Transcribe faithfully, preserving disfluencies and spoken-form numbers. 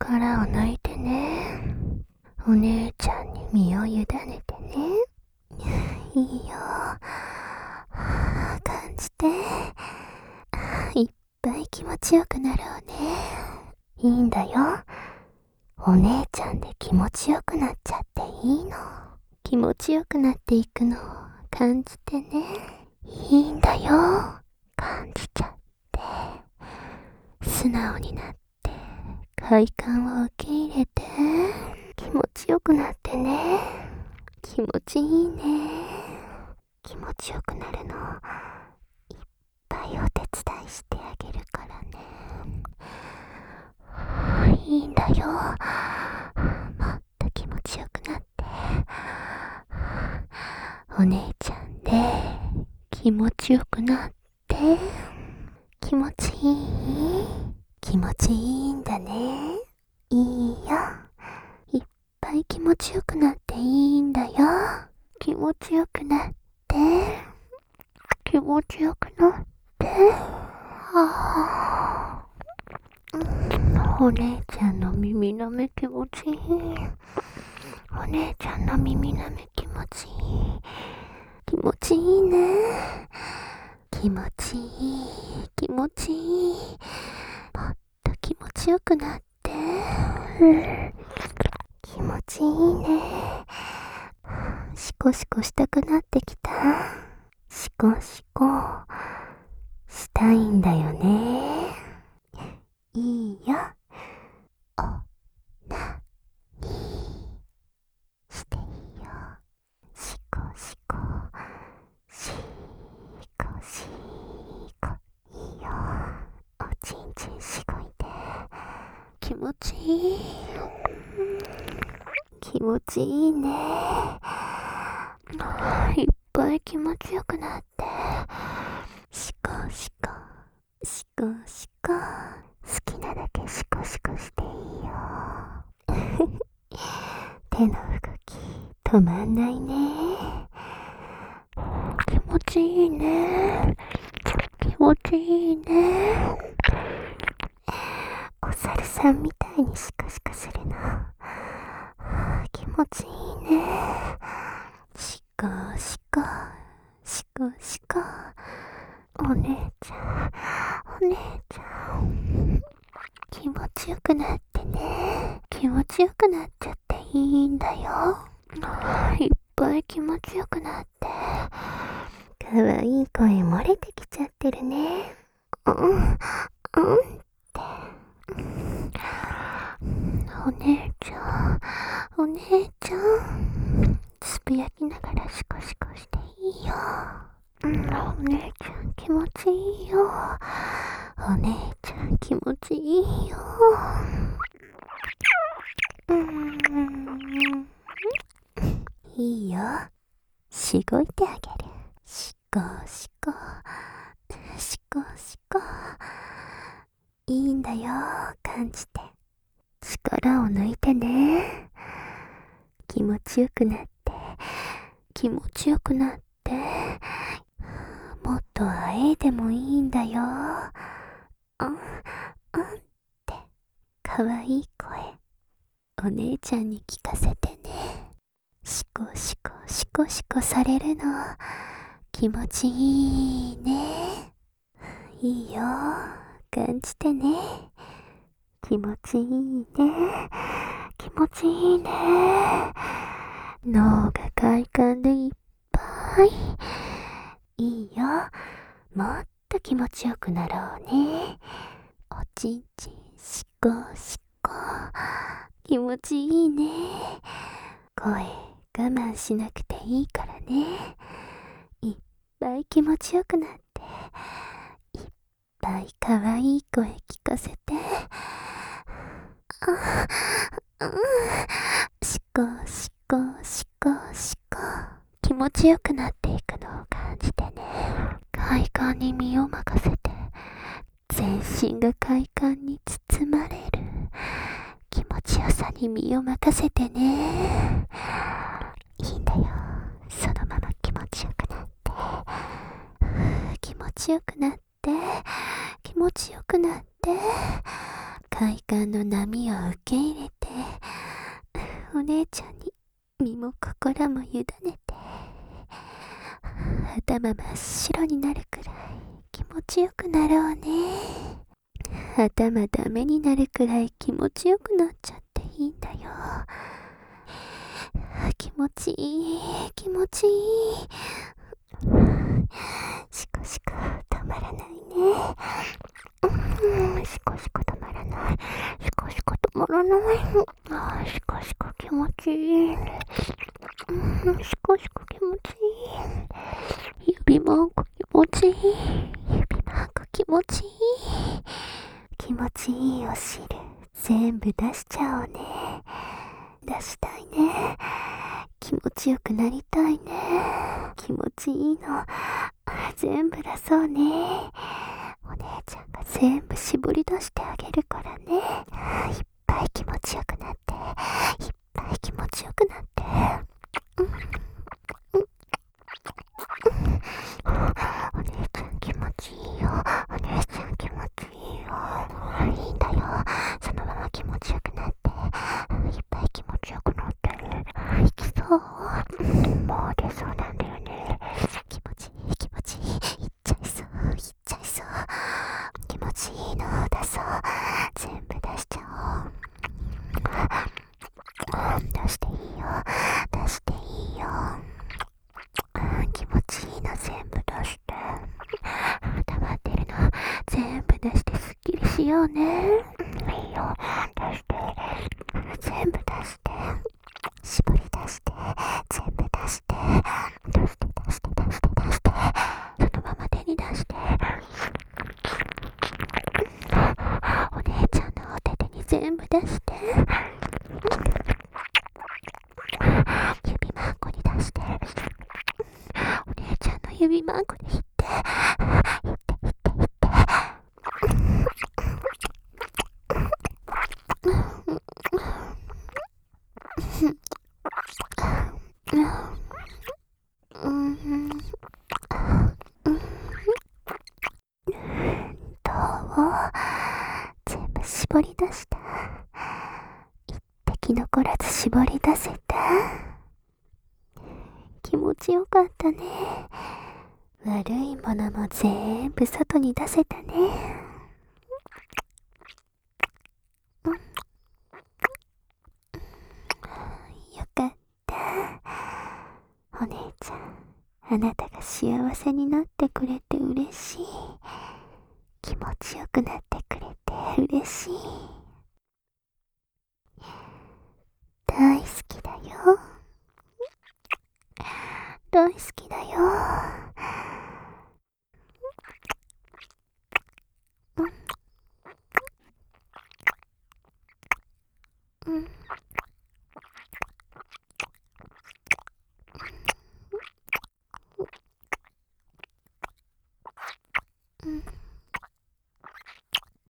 力を抜いてね。お姉ちゃんに身を委ねてね。いいよ。感じて。いっぱい気持ちよくなろうね。いいんだよ。お姉ちゃんで気持ちよくなっちゃっていいの。気持ちよくなっていくのを感じてね。いいんだよ。感じちゃって。素直になって、快感を受け入れて、気持ちよくなってね。気持ちいいね。気持ちよくなるのいっぱいお手伝いしてあげるからね。いいんだよ。もっと気持ちよくなって。お姉ちゃんで気持ちよくなって。気持ちいい？気持ちいいんだね。いいよ。いっぱい気持ちよくなっていいんだよ。気持ちよくなって。気持ちよくなって。はぁ、お姉ちゃんの耳の目気持ちいい。お姉ちゃんの耳の目気持ちいい。気持ちいいね。気持ちいい。気持ちいい。もっと気持ちよくなって。気持ちいいね。シコシコしたくなってきた。シコシコしたいんだよね。いいよ。おなにしていいよ。シコシコシコシコいいよ。おちんちんしごいて。気持ちいい。気持ちいいね。いっぱい気持ちよくなって。シコシコシコシコ好きなだけシコシコしていいよ。手の動き止まんないね。気持ちいいね。気持ちいいね。お猿さんみたいにシコシコするの気持ちいいね。シコシコシコシコお姉ちゃんお姉ちゃん気持ちよくなってね。気持ちよくなっちゃっていいんだよ。いっぱい気持ちよくなって。かわいい声漏れてきちゃってるね。うんうんってお姉ちゃんお姉ちゃんつぶやきながらシコシコしていいよ。うん、お姉ちゃん気持ちいいよ。お姉ちゃん気持ちいいよ。うん、いいよ。しごいてあげる。シコシコシコシコいいんだよ。感じて力を抜いてね。気持ちよくなって気持ちよくなって。もっとあえでもいいんだよ。うんうんってかわいい声お姉ちゃんに聞かせてね。シコシコシコシコされるの気持ちいいね。いいよ。感じてね。気持ちいいね。気持ちいいね。脳が快感でいっぱい。いいよ。もっと気持ちよくなろうね。おちんちんシコシコ気持ちいいね。声我慢しなくていいからね。いっぱい気持ちよくなっていっぱいかわいい声聞かせて。あ、うん、シコシコシコシコ気持ちよくなっていくのを感じてね。快感に身を任せて全身が快感に包まれる気持ちよさに身を任せてね。いいんだよ。そのまま気持ちよくなって気持ちよくなって気持ちよくなって快感の波を受け入れて、お姉ちゃんに身も心も委ねて、頭真っ白になるくらい気持ちよくなろうね。頭ダメになるくらい気持ちよくなっちゃっていいんだよ。気持ちいい、気持ちいい。しこしこ止まらないね。うん、しこしこ止まらない。しこしこ止まらない。ああ、しこしこ気持ちいい。うん、しこしこ気持ちいい。指マーク気持ちいい。指マーク気持ちいい。気持ちいいお汁全部出しちゃおうね。出したいね。気持ちよくなりたいね。気持ちいいの全部出そうね。お姉ちゃんが全部絞り出してあげるからね。いっぱい気持ちよくなって、いっぱい気持ちよくなって、うんうん、お姉ちゃん気持ちいいよ。お姉ちゃん気持ちいいよ。いいんだよ。そのまま気持ちよくなって、いっぱい気持ちよくなってる。いきそう。もう出そうなんだよね。気持ちいい気持ちいい。いっちゃいそう、いっちゃいそう。気持ちいいのを出そう。全部出しちゃおう。出していいよ。出していいよ。気持ちいいの全部出して。溜まってるの全部出してすっきりしようね。いいよ。出して。全部出して。絞り出して。全部出して。出して出して出して出して。そのまま手に出して。お姉ちゃんのお手手に全部出して。指マークに出して。お姉ちゃんの指マークに引って。引って引って引って。全部絞り出した。一滴残らず絞り出せた。気持ちよかったね。悪いものも全部外に出せたね。うん、よかった。お姉ちゃん、あなたが幸せになってくれて嬉しい。気持ちよくなってくれて嬉しい。大好きだよ。大好きだよ。